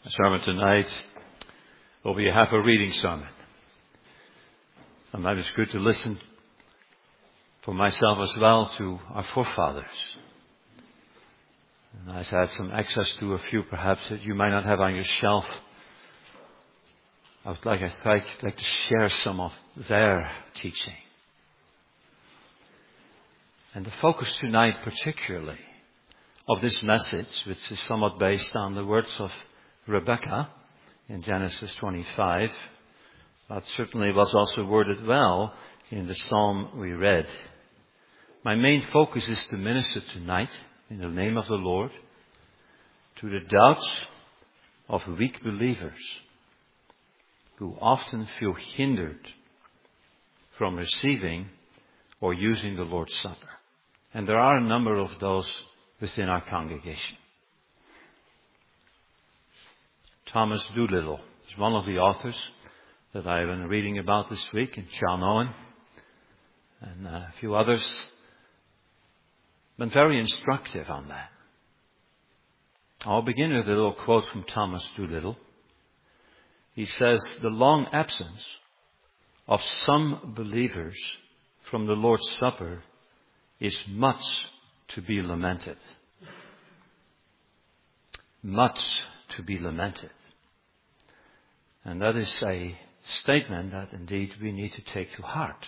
The sermon tonight will be half a reading sermon. Sometimes it's good to listen for myself as well to our forefathers. And I've had some access to a few perhaps that you might not have on your shelf. I'd like to share some of their teaching. And the focus tonight particularly of this message, which is somewhat based on the words of Rebecca in Genesis 25, but certainly was also worded well in the psalm we read. My main focus is to minister tonight in the name of the Lord to the doubts of weak believers who often feel hindered from receiving or using the Lord's Supper. And there are a number of those within our congregation. Thomas Doolittle is one of the authors that I've been reading about this week, and John Owen and a few others. Been very instructive on that. I'll begin with a little quote from Thomas Doolittle. He says, the long absence of some believers from the Lord's Supper is much to be lamented. Much to be lamented. And that is a statement that indeed we need to take to heart.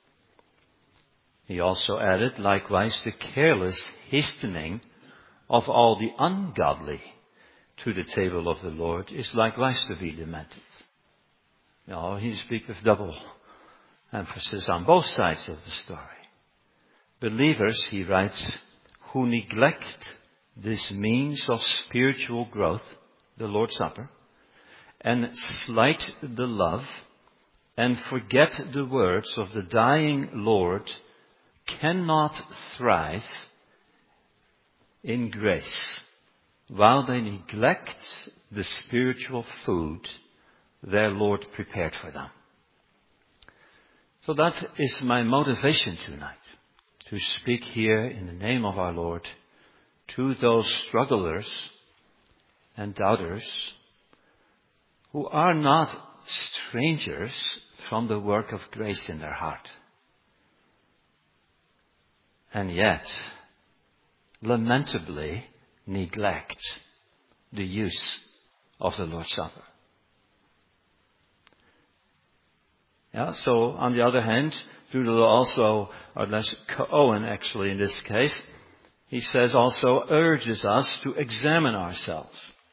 He also added, likewise, the careless hastening of all the ungodly to the table of the Lord is likewise to be lamented. Now, he speaks with double emphasis on both sides of the story. Believers, he writes, who neglect this means of spiritual growth, the Lord's Supper, and slight the love and forget the words of the dying Lord cannot thrive in grace while they neglect the spiritual food their Lord prepared for them. So that is my motivation tonight, to speak here in the name of our Lord to those strugglers and doubters who are not strangers from the work of grace in their heart. And yet, lamentably neglect the use of the Lord's Supper. Yeah, so on the other hand, Doolittle also, or less Owen actually in this case, he says also urges us to examine ourselves.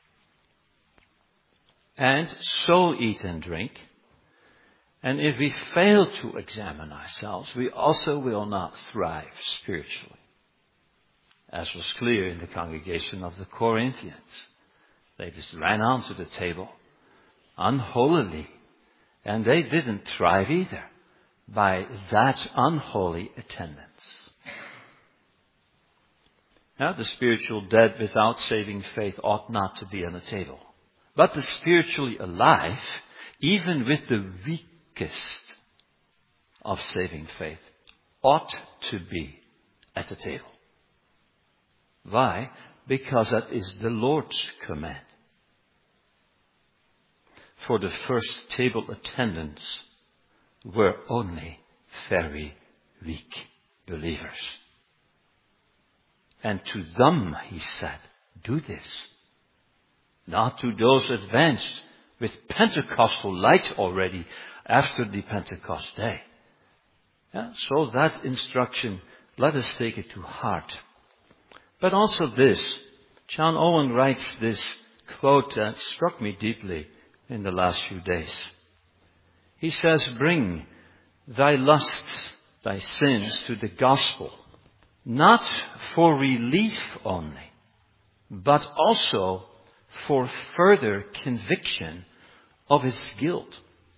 And so eat and drink. And if we fail to examine ourselves, we also will not thrive spiritually. As was clear in the congregation of the Corinthians. They just ran onto the table unholily. And they didn't thrive either by that unholy attendance. Now, the spiritual dead without saving faith ought not to be on the table. But the spiritually alive, even with the weakest of saving faith, ought to be at the table. Why? Because that is the Lord's command. For the first table attendants were only very weak believers. And to them, he said, do this. Not to those advanced with Pentecostal light already after the Pentecost day. Yeah, so that instruction, let us take it to heart. But also this, John Owen writes this quote that struck me deeply in the last few days. He says, bring thy lusts, thy sins to the gospel, not for relief only, but also for further conviction of his guilt.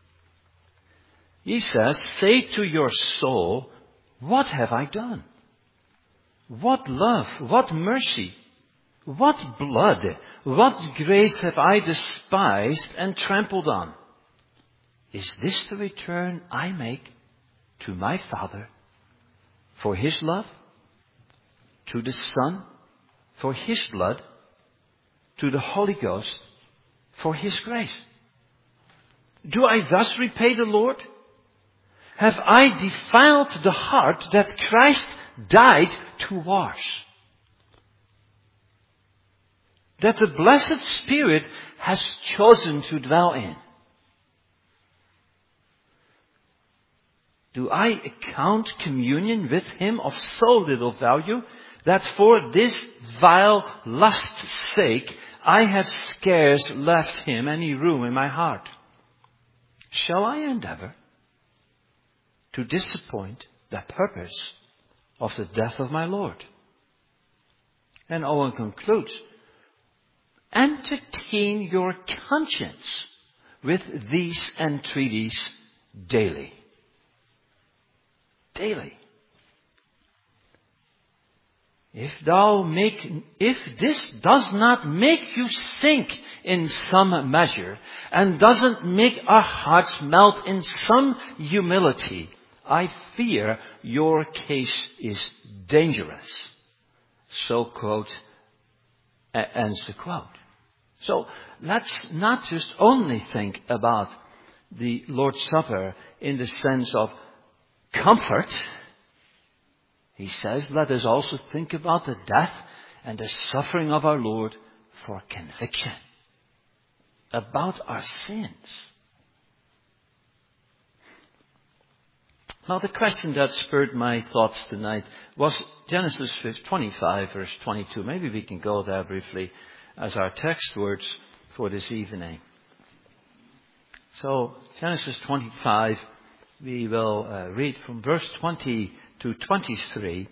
He says, say to your soul, what have I done? What love, what mercy, what blood, what grace have I despised and trampled on? Is this the return I make to my Father for his love? To the Son for his blood? To the Holy Ghost for His grace. Do I thus repay the Lord? Have I defiled the heart that Christ died to wash? That the blessed Spirit has chosen to dwell in? Do I account communion with Him of so little value that for this vile lust's sake I have scarce left Him any room in my heart? Shall I endeavor to disappoint the purpose of the death of my Lord? And Owen concludes, entertain your conscience with these entreaties daily. Daily. If this does not make you sink in some measure and doesn't make our hearts melt in some humility, I fear your case is dangerous. So ends the quote. So let's not just only think about the Lord's Supper in the sense of comfort. He says, let us also think about the death and the suffering of our Lord for conviction about our sins. Now, the question that spurred my thoughts tonight was Genesis 25, verse 22. Maybe we can go there briefly as our text words for this evening. So, Genesis 25, we will read from verse 20 to 23.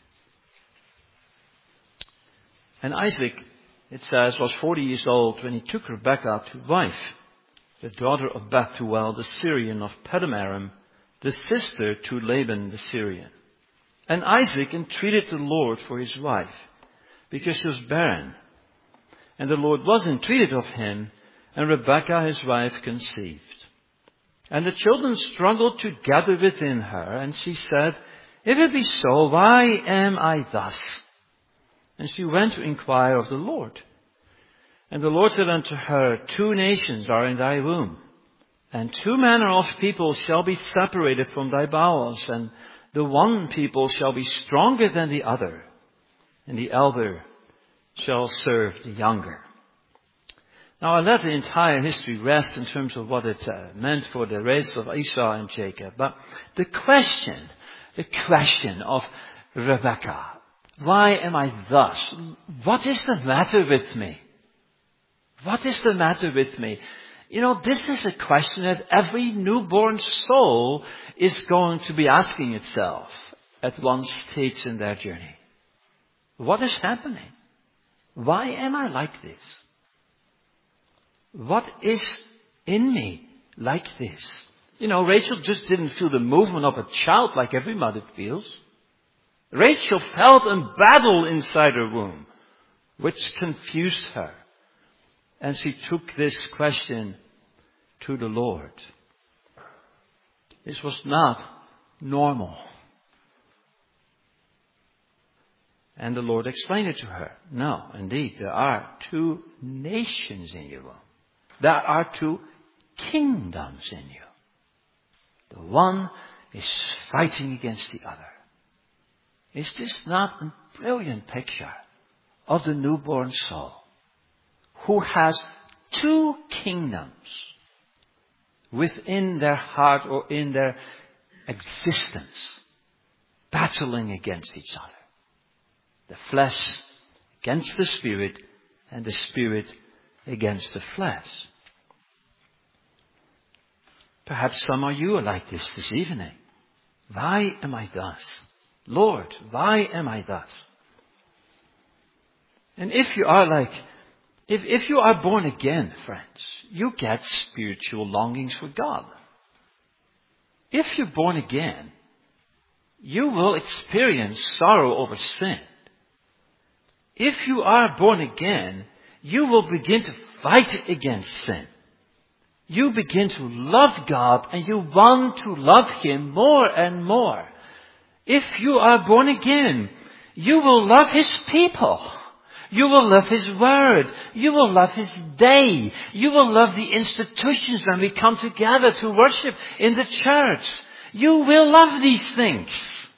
And Isaac, it says, was 40 years old when he took Rebekah to wife, the daughter of Bethuel the Syrian of Paddan-aram, the sister to Laban the Syrian. And Isaac entreated the Lord for his wife, because she was barren. And the Lord was entreated of him, and Rebekah his wife conceived. And the children struggled together within her, and she said, if it be so, why am I thus? And she went to inquire of the Lord. And the Lord said unto her, 2 nations are in thy womb, and 2 manner of people shall be separated from thy bowels, and the one people shall be stronger than the other, and the elder shall serve the younger. Now, I let the entire history rest in terms of what it meant for the race of Esau and Jacob. But the question of Rebekah, why am I thus? What is the matter with me? What is the matter with me? You know, this is a question that every newborn soul is going to be asking itself at one stage in their journey. What is happening? Why am I like this? What is in me like this? You know, Rachel just didn't feel the movement of a child like every mother feels. Rachel felt a battle inside her womb, which confused her. And she took this question to the Lord. This was not normal. And the Lord explained it to her. No, indeed, there are 2 nations in your womb. There are 2 kingdoms in you. The one is fighting against the other. Is this not a brilliant picture of the newborn soul who has 2 kingdoms within their heart or in their existence battling against each other? The flesh against the spirit and the spirit against the flesh. Perhaps some of you are like this evening. Why am I thus? Lord, why am I thus? And if you are if you are born again, friends, you get spiritual longings for God. If you're born again, you will experience sorrow over sin. If you are born again, you will begin to fight against sin. You begin to love God and you want to love Him more and more. If you are born again, you will love His people. You will love His Word. You will love His day. You will love the institutions when we come together to worship in the church. You will love these things.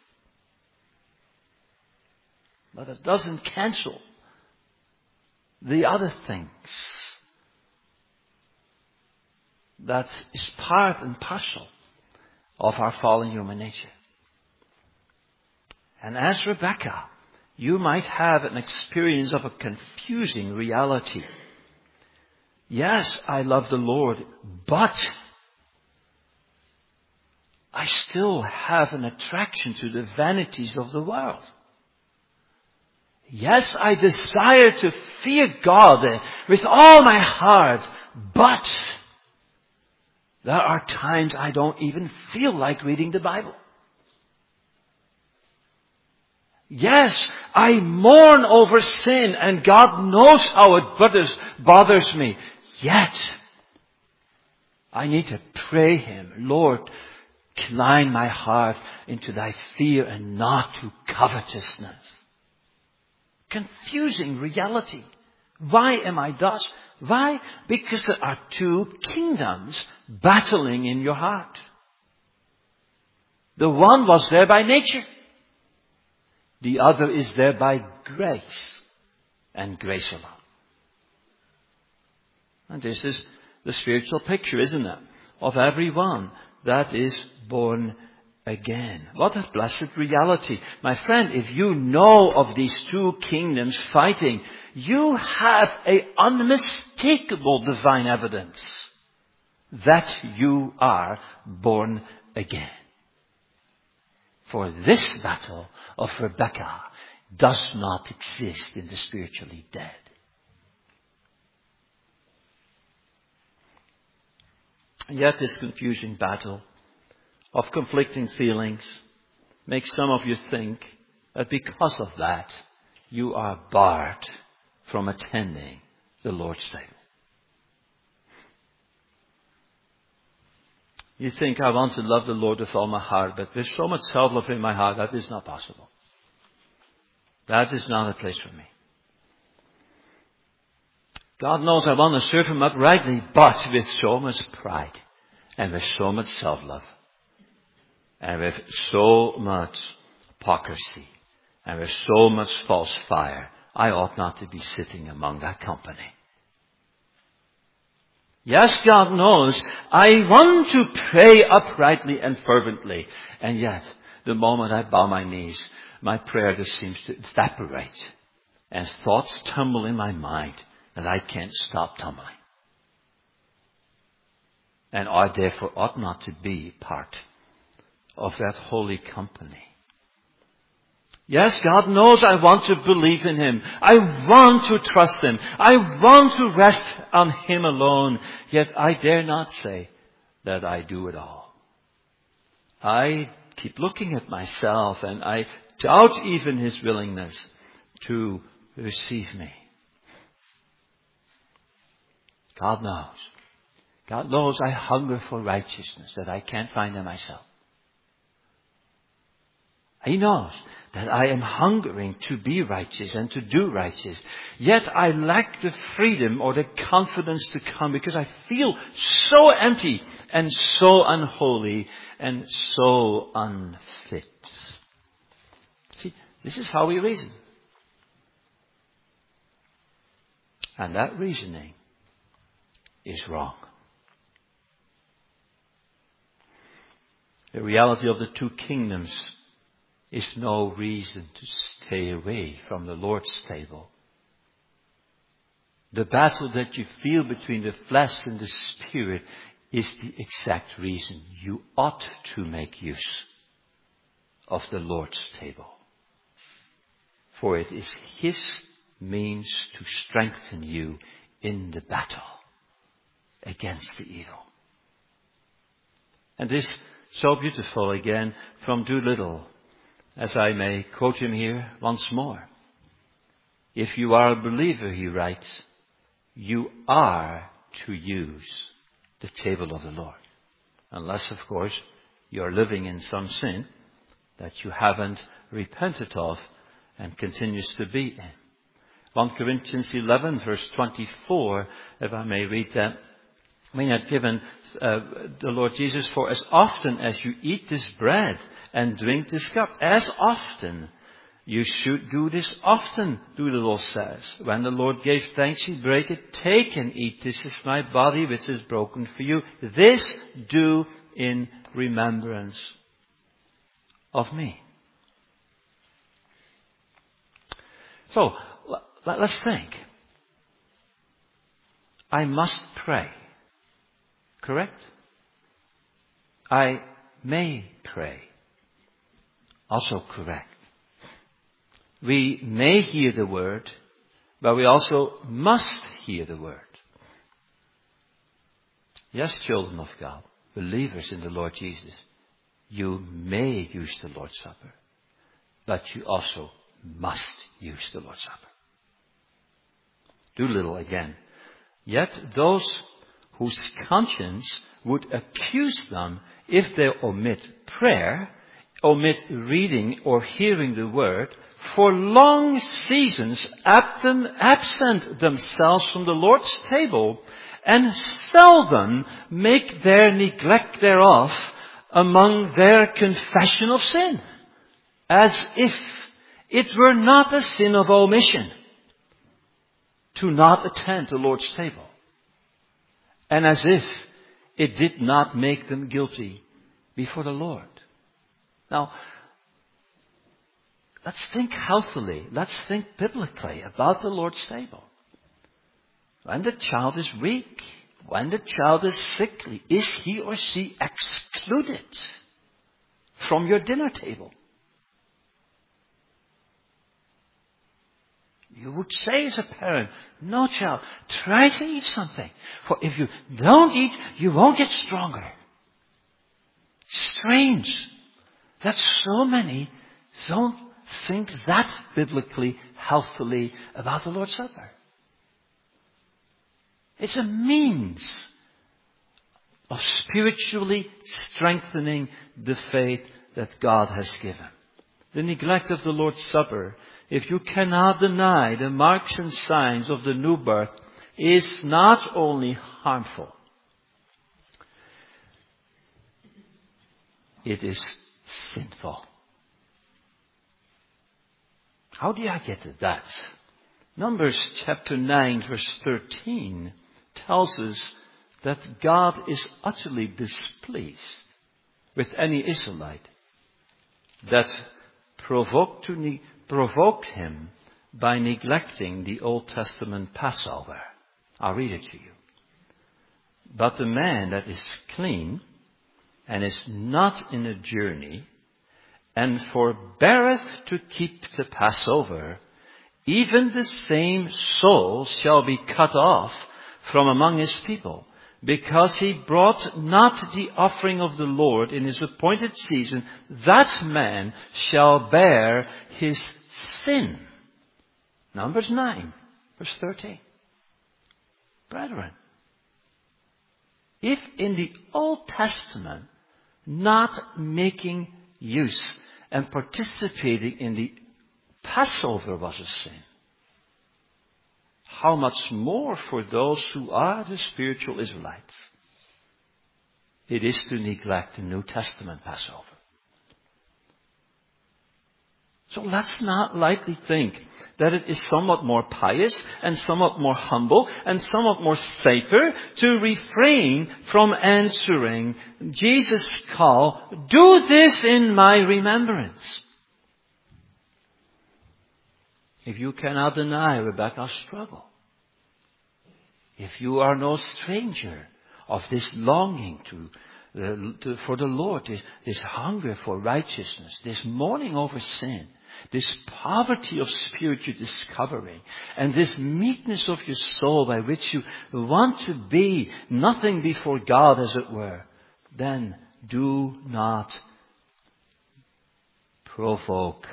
But it doesn't cancel the other things. That is part and parcel of our fallen human nature. And as Rebecca, you might have an experience of a confusing reality. Yes, I love the Lord, but I still have an attraction to the vanities of the world. Yes, I desire to fear God with all my heart, but there are times I don't even feel like reading the Bible. Yes, I mourn over sin, and God knows how it bothers me. Yet, I need to pray Him, Lord, incline my heart into Thy fear and not to covetousness. Confusing reality. Why am I thus? Why? Because there are two kingdoms battling in your heart. The one was there by nature. The other is there by grace, and grace alone. And this is the spiritual picture, isn't it? Of everyone that is born again. What a blessed reality. My friend, if you know of these two kingdoms fighting, you have an unmistakable divine evidence that you are born again. For this battle of Rebecca does not exist in the spiritually dead. And yet this confusing battle of conflicting feelings makes some of you think that because of that, you are barred from attending the Lord's table. You think, I want to love the Lord with all my heart, but there's so much self-love in my heart that is not possible. That is not a place for me. God knows I want to serve Him uprightly, but with so much pride and with so much self-love and with so much hypocrisy and with so much false fire, I ought not to be sitting among that company. Yes, God knows I want to pray uprightly and fervently. And yet, the moment I bow my knees, my prayer just seems to evaporate. And thoughts tumble in my mind and I can't stop tumbling. And I therefore ought not to be part of that holy company. Yes, God knows I want to believe in Him. I want to trust Him. I want to rest on Him alone. Yet I dare not say that I do it all. I keep looking at myself and I doubt even His willingness to receive me. God knows. God knows I hunger for righteousness that I can't find in myself. He knows that I am hungering to be righteous and to do righteous. Yet I lack the freedom or the confidence to come because I feel so empty and so unholy and so unfit. See, this is how we reason. And that reasoning is wrong. The reality of the two kingdoms is no reason to stay away from the Lord's table. The battle that you feel between the flesh and the spirit is the exact reason you ought to make use of the Lord's table. For it is His means to strengthen you in the battle against the evil. And this so beautiful again from Doolittle, as I may quote him here once more. If you are a believer, he writes, you are to use the table of the Lord. Unless, of course, you are living in some sin that you haven't repented of and continues to be in. 1 Corinthians 11 verse 24, if I may read that. We had given the Lord Jesus, for as often as you eat this bread and drink this cup, as often you should do this often, Doolittle says. When the Lord gave thanks, he brake it. Take and eat. This is my body which is broken for you. This do in remembrance of me. So, let's think. I must pray. Correct? I may pray. Also correct. We may hear the word, but we also must hear the word. Yes, children of God, believers in the Lord Jesus, you may use the Lord's Supper, but you also must use the Lord's Supper. Doolittle again. Yet those whose conscience would accuse them if they omit prayer, omit reading or hearing the word, for long seasons absent themselves from the Lord's table, and seldom make their neglect thereof among their confession of sin, as if it were not a sin of omission to not attend the Lord's table, and as if it did not make them guilty before the Lord. Now, let's think healthily, let's think biblically about the Lord's table. When the child is weak, when the child is sickly, is he or she excluded from your dinner table? You would say as a parent, no child, try to eat something. For if you don't eat, you won't get stronger. Strange that so many don't think that biblically, healthily about the Lord's Supper. It's a means of spiritually strengthening the faith that God has given. The neglect of the Lord's Supper, if you cannot deny the marks and signs of the new birth, is not only harmful, it is sinful. How do I get to that? Numbers chapter 9 verse 13 tells us that God is utterly displeased with any Israelite that provoked him by neglecting the Old Testament Passover. I'll read it to you. But the man that is clean and is not in a journey and forbeareth to keep the Passover, even the same soul shall be cut off from among his people, because he brought not the offering of the Lord in his appointed season. That man shall bear his sin. Numbers 9, verse 13. Brethren, if in the Old Testament not making use and participating in the Passover was a sin, how much more for those who are the spiritual Israelites? It is to neglect the New Testament Passover. So let's not lightly think that it is somewhat more pious and somewhat more humble and somewhat more safer to refrain from answering Jesus' call, do this in my remembrance. If you cannot deny Rebecca's struggle, if you are no stranger of this longing for the Lord, this hunger for righteousness, this mourning over sin, this poverty of spirit you're discovering, and this meekness of your soul by which you want to be nothing before God, as it were, then do not provoke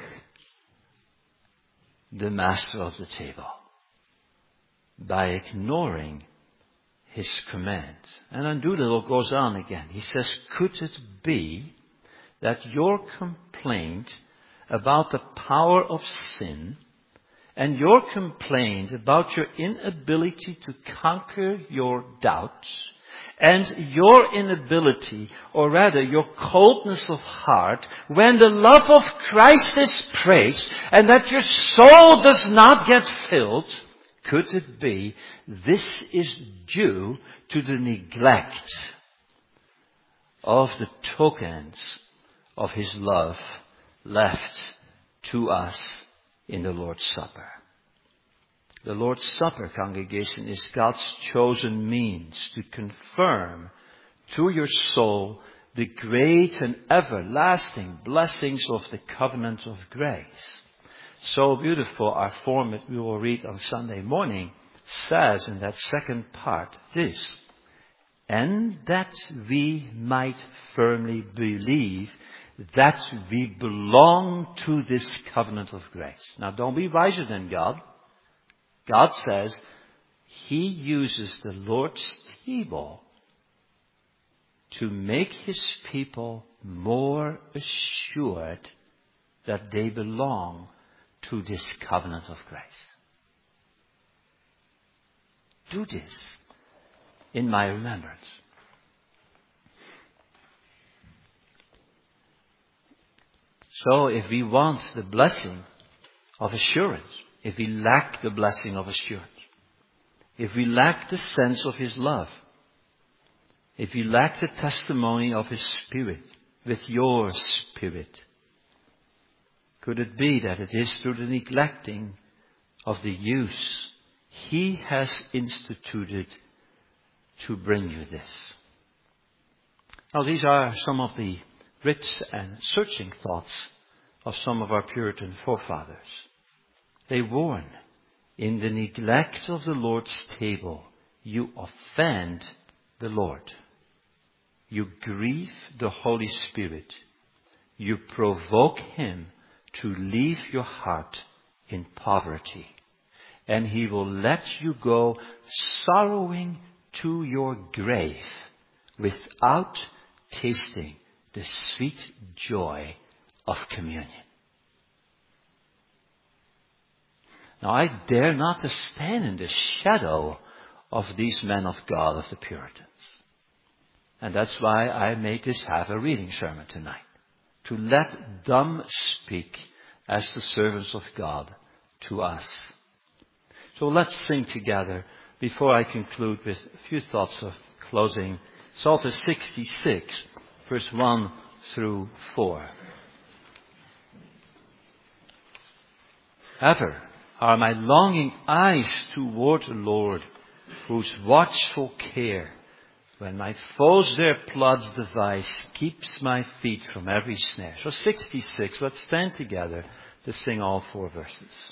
the master of the table by ignoring his command. And then Doolittle goes on again. He says, could it be that your complaint about the power of sin and your complaint about your inability to conquer your doubts, and your inability, or rather your coldness of heart, when the love of Christ is praised, and that your soul does not get filled, could it be this is due to the neglect of the tokens of His love left to us in the Lord's Supper? The Lord's Supper, congregation, is God's chosen means to confirm to your soul the great and everlasting blessings of the covenant of grace. So beautiful, our format we will read on Sunday morning says in that second part this: and that we might firmly believe that we belong to this covenant of grace. Now don't be wiser than God. God says He uses the Lord's table to make His people more assured that they belong to this covenant of grace. Do this in my remembrance. So if we want the blessing of assurance, if we lack the blessing of assurance, if we lack the sense of His love, if we lack the testimony of His Spirit with your spirit, could it be that it is through the neglecting of the use He has instituted to bring you this? Now these are some of the rich and searching thoughts of some of our Puritan forefathers. They warn, in the neglect of the Lord's table, you offend the Lord. You grieve the Holy Spirit. You provoke Him to leave your heart in poverty. And He will let you go sorrowing to your grave without tasting the sweet joy of communion. Now I dare not to stand in the shadow of these men of God, of the Puritans. And that's why I made this half a reading sermon tonight. To let them speak as the servants of God to us. So let's sing together before I conclude with a few thoughts of closing. Psalter 66, verse 1 through 4. Ever are my longing eyes toward the Lord, whose watchful care, when my foes their plots devise, keeps my feet from every snare. So 66, let's stand together to sing all 4 verses.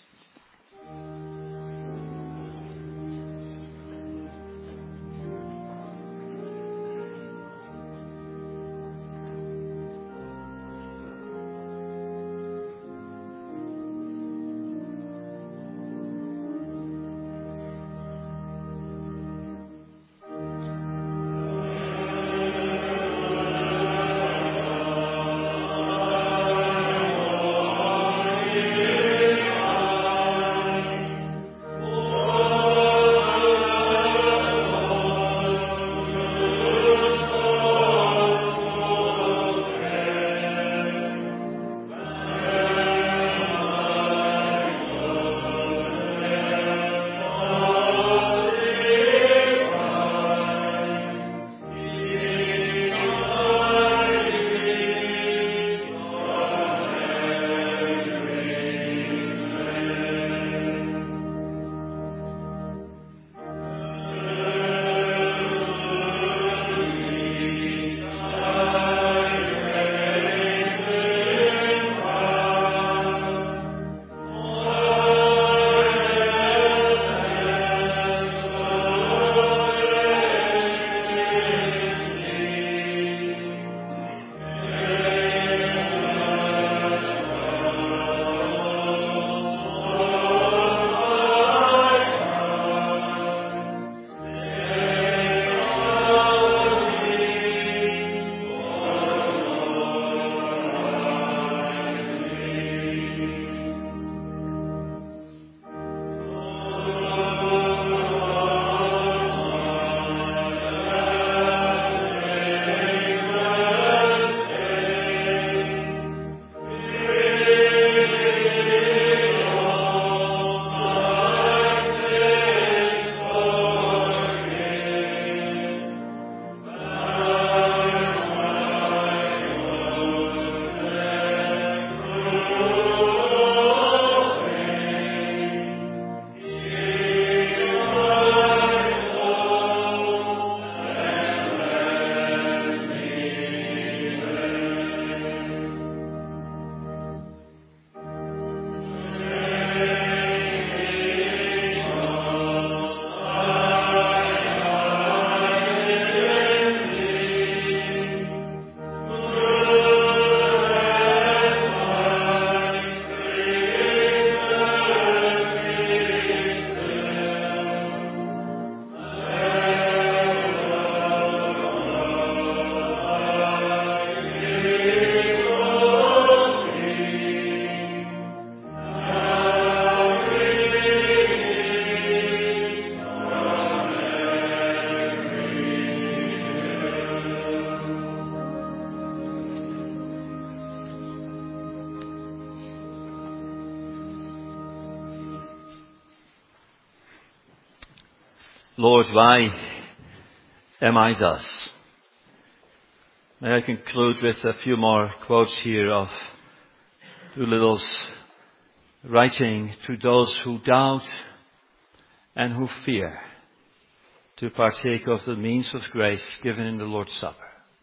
Lord, why am I thus? May I conclude with a few more quotes here of Doolittle's writing to those who doubt and who fear to partake of the means of grace given in the Lord's Supper.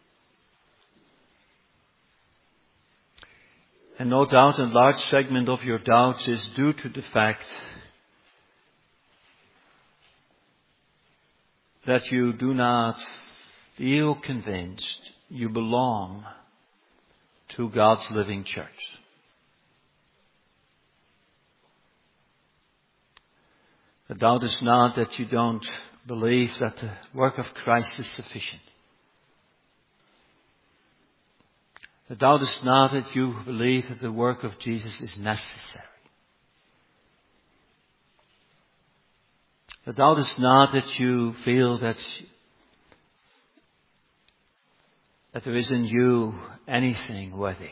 And no doubt a large segment of your doubts is due to the fact that you do not feel convinced you belong to God's living church. The doubt is not that you don't believe that the work of Christ is sufficient. The doubt is not that you believe that the work of Jesus is necessary. The doubt is not that you feel that there is in you anything worthy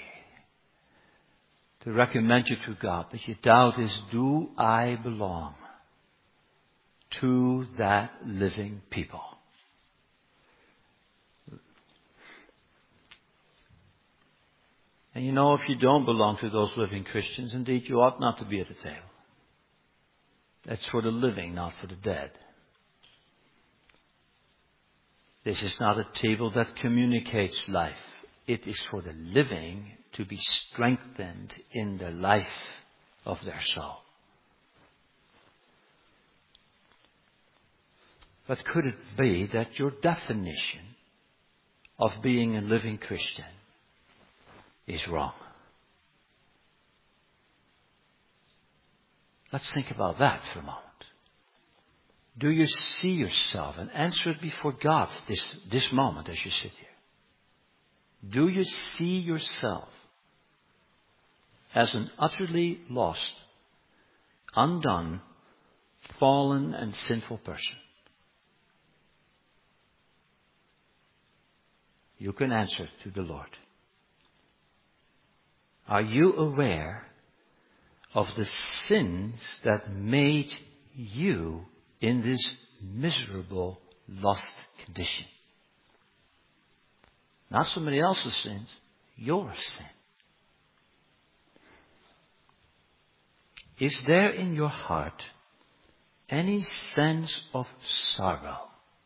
to recommend you to God. But your doubt is, do I belong to that living people? And you know, if you don't belong to those living Christians, indeed you ought not to be at the table. That's for the living, not for the dead. This is not a table that communicates life. It is for the living to be strengthened in the life of their soul. But could it be that your definition of being a living Christian is wrong? Let's think about that for a moment. Do you see yourself, and answer it before God this moment as you sit here. Do you see yourself as an utterly lost, undone, fallen and sinful person? You can answer to the Lord. Are you aware of the sins that made you in this miserable, lost condition? Not somebody else's sins, your sin. Is there in your heart any sense of sorrow,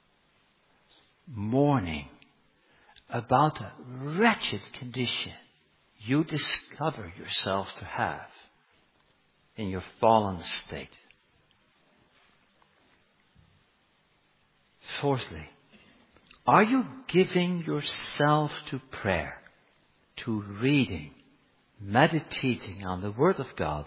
mourning about a wretched condition you discover yourself to have in your fallen state? Fourthly, are you giving yourself to prayer, to reading, meditating on the Word of God,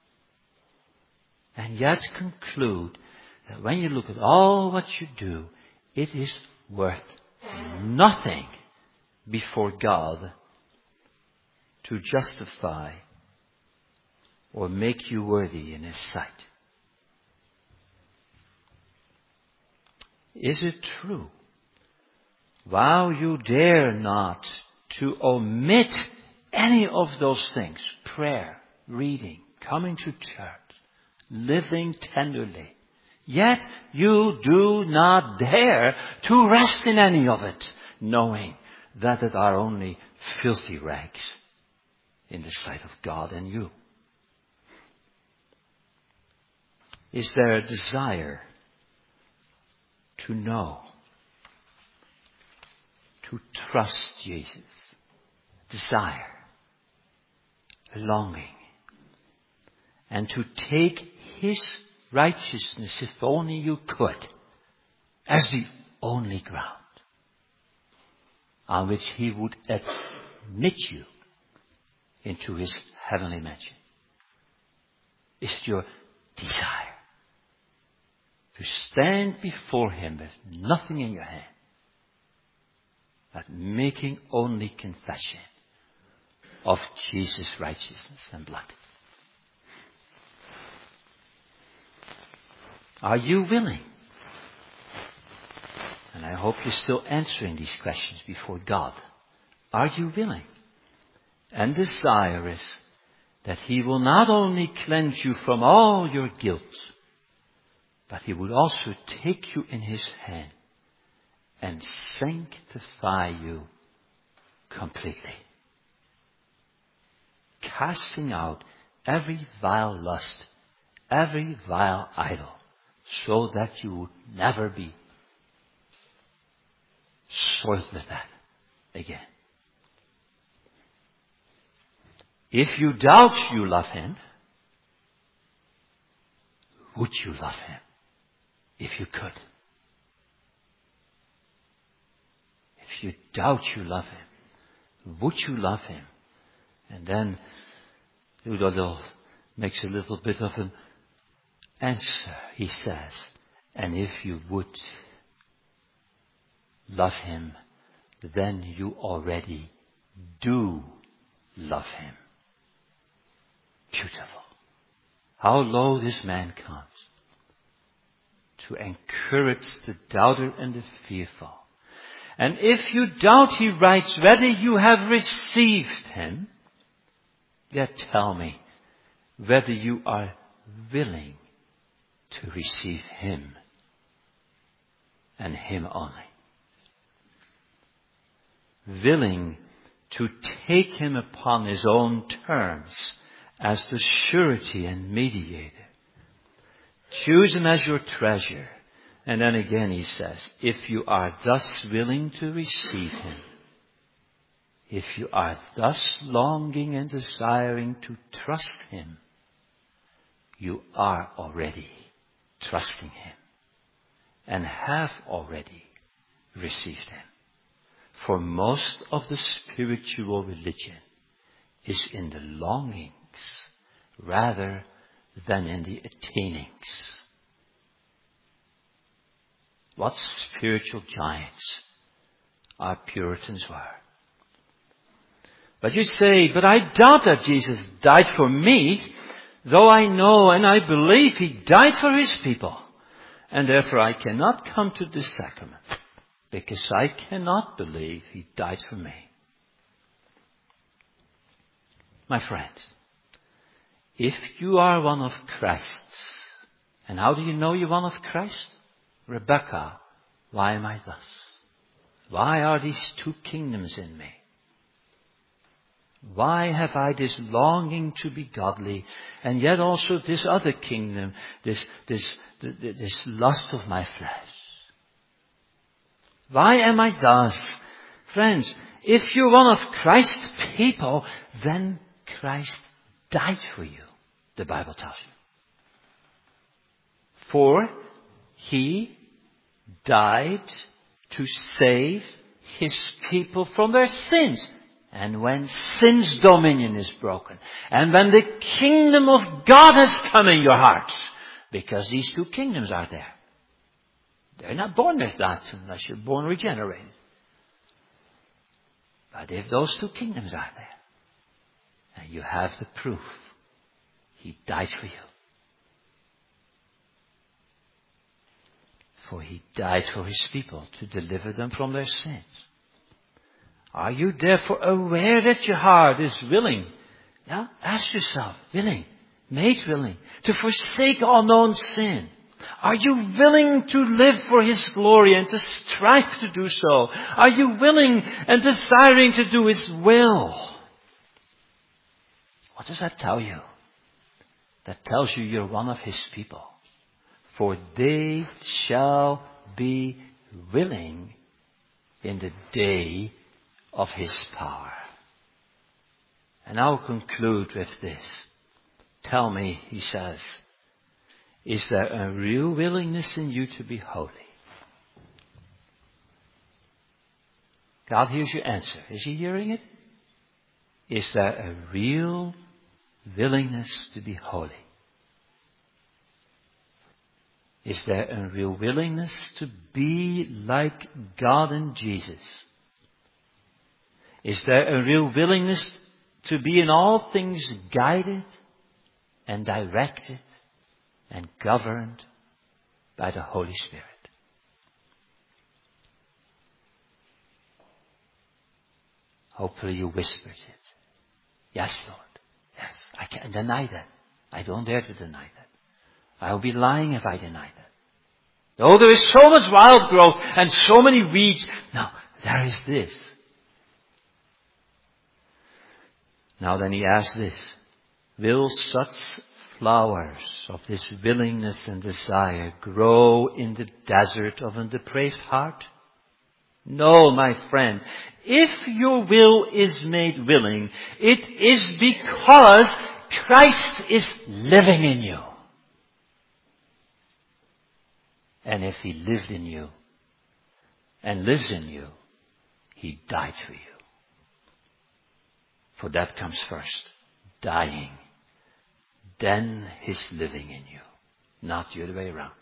and yet conclude that when you look at all what you do, it is worth nothing before God to justify or make you worthy in His sight? Is it true, while you dare not to omit any of those things, prayer, reading, coming to church, living tenderly, yet you do not dare to rest in any of it, knowing that it are only filthy rags in the sight of God and you? Is there a desire to know, to trust Jesus? Desire, longing, and to take His righteousness, if only you could, as the only ground on which He would admit you into His heavenly mansion? Is it your desire to stand before Him with nothing in your hand, but making only confession of Jesus' righteousness and blood? Are you willing? And I hope you're still answering these questions before God. Are you willing and desirous that He will not only cleanse you from all your guilt, but He would also take you in His hand and sanctify you completely. Casting out every vile lust, every vile idol, so that you would never be soiled with that again. If you doubt you love Him, would you love Him if you could? If you doubt you love Him, would you love Him? And then Udo makes a little bit of an answer. He says, and if you would love Him, then you already do love Him. Beautiful. How low this man comes to encourage the doubter and the fearful. And if you doubt, he writes, whether you have received Him, yet tell me whether you are willing to receive Him and Him only. Willing to take Him upon His own terms as the surety and mediator. Choose Him as your treasure. And then again he says, if you are thus willing to receive Him, if you are thus longing and desiring to trust Him, you are already trusting Him and have already received Him. For most of the spiritual religion is in the longings rather than in the attainings. What spiritual giants our Puritans were. But you say, but I doubt that Jesus died for me, though I know and I believe He died for His people. And therefore I cannot come to this sacrament, because I cannot believe He died for me. My friends, if you are one of Christ's, and how do you know you're one of Christ? Rebecca, why am I thus? Why are these two kingdoms in me? Why have I this longing to be godly, and yet also this other kingdom, this lust of my flesh? Why am I thus? Friends, if you're one of Christ's people, then Christ died for you, the Bible tells you. For He died to save His people from their sins. And when sin's dominion is broken, and when the kingdom of God has come in your hearts, because these two kingdoms are there. They're not born with that unless you're born regenerated. But if those two kingdoms are there, and you have the proof, He died for you. For He died for His people to deliver them from their sins. Are you therefore aware that your heart is willing? Yeah? Ask yourself, willing, made willing, to forsake all known sin. Are you willing to live for His glory and to strive to do so? Are you willing and desiring to do His will? What does that tell you? That tells you you're one of His people. For they shall be willing in the day of His power. And I'll conclude with this. Tell me, he says, is there a real willingness in you to be holy? God hears your answer. Is He hearing it? Is there a real willingness to be holy? Is there a real willingness to be like God and Jesus? Is there a real willingness to be in all things guided and directed and governed by the Holy Spirit? Hopefully you whispered it. Yes, Lord. Yes, I can't deny that. I don't dare to deny that. I will be lying if I deny that. Oh, there is so much wild growth and so many weeds. Now, there is this. Now then he asks this. Will such flowers of this willingness and desire grow in the desert of a depraved heart? No, my friend. If your will is made willing, it is because Christ is living in you. And if he lived in you and lives in you, he died for you. For that comes first. Dying. Then his living in you. Not the other way around.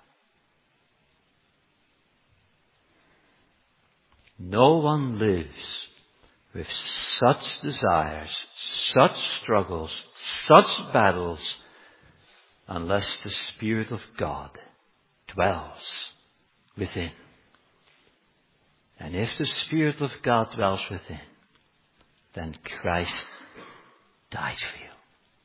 No one lives with such desires, such struggles, such battles, unless the Spirit of God dwells within. And if the Spirit of God dwells within, then Christ died for you.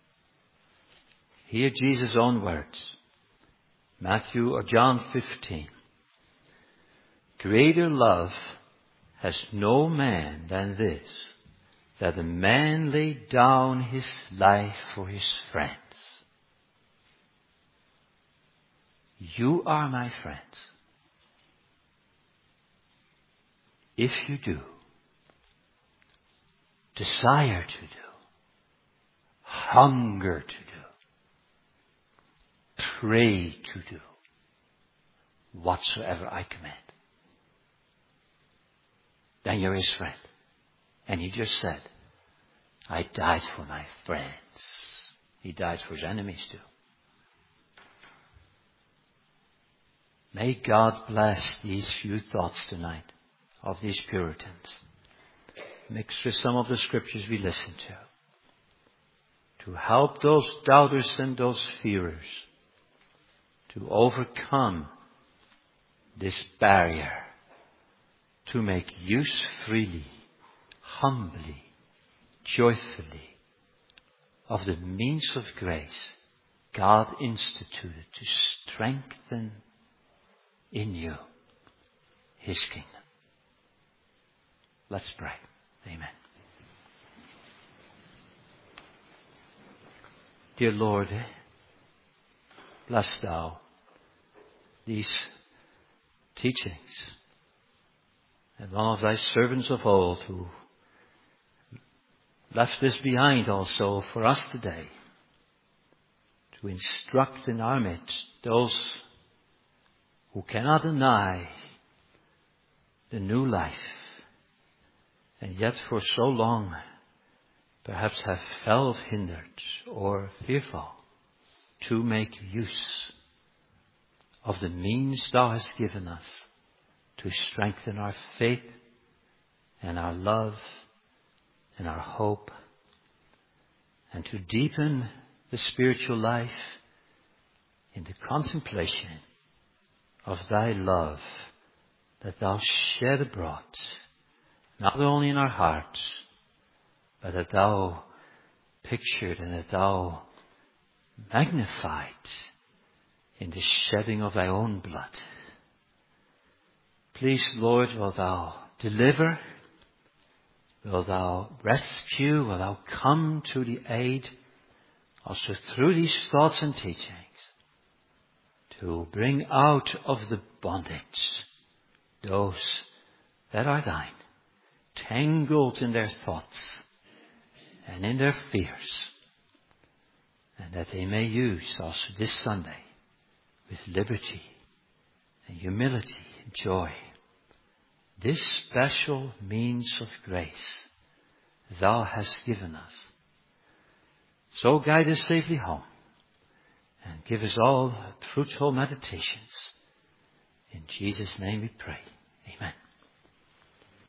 Hear Jesus' own words. Matthew or John 15. Greater love has no man than this, that a man lay down his life for his friends. You are my friends. If you do, desire to do, hunger to do, pray to do, whatsoever I command, then you're his friend. And he just said, I died for my friends. He died for his enemies too. May God bless these few thoughts tonight of these Puritans, mixed with some of the scriptures we listened to help those doubters and those fearers to overcome this barrier, to make use freely, humbly, joyfully of the means of grace God instituted to strengthen in you his kingdom. Let's pray. Amen. Dear Lord, bless thou these teachings and one of thy servants of old who left this behind also for us today to instruct in our midst those who cannot deny the new life and yet for so long perhaps have felt hindered or fearful to make use of the means thou hast given us to strengthen our faith and our love and our hope, and to deepen the spiritual life in the contemplation of thy love that thou shed abroad, not only in our hearts, but that thou pictured and that thou magnified in the shedding of thy own blood. Please, Lord, will thou deliver, will thou rescue, will thou come to the aid, also through these thoughts and teachings, to bring out of the bondage those that are thine, tangled in their thoughts and in their fears, and that they may use also this Sunday with liberty and humility and joy this special means of grace thou hast given us. So guide us safely home and give us all fruitful meditations. In Jesus' name we pray. Amen.